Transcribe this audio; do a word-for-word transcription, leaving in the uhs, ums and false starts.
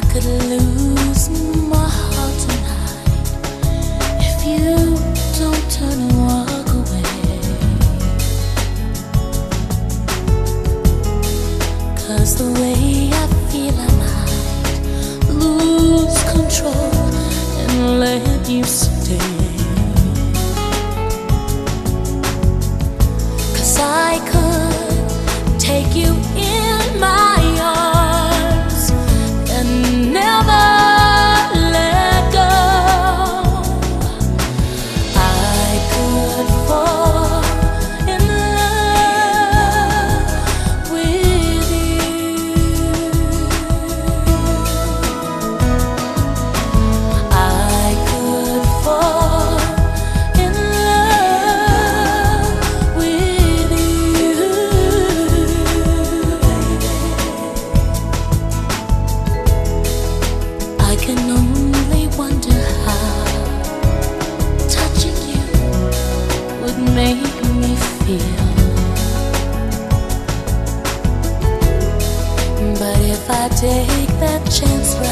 could lose my heart tonight if you don't turn and walk away. 'Cause the way I feel, I might lose control and let you stay. 'Cause I could take you in my arms and never let go. I could fall in love with you. I could fall in love with you, baby. I can only wonder how touching you would make me feel. But if I take that chance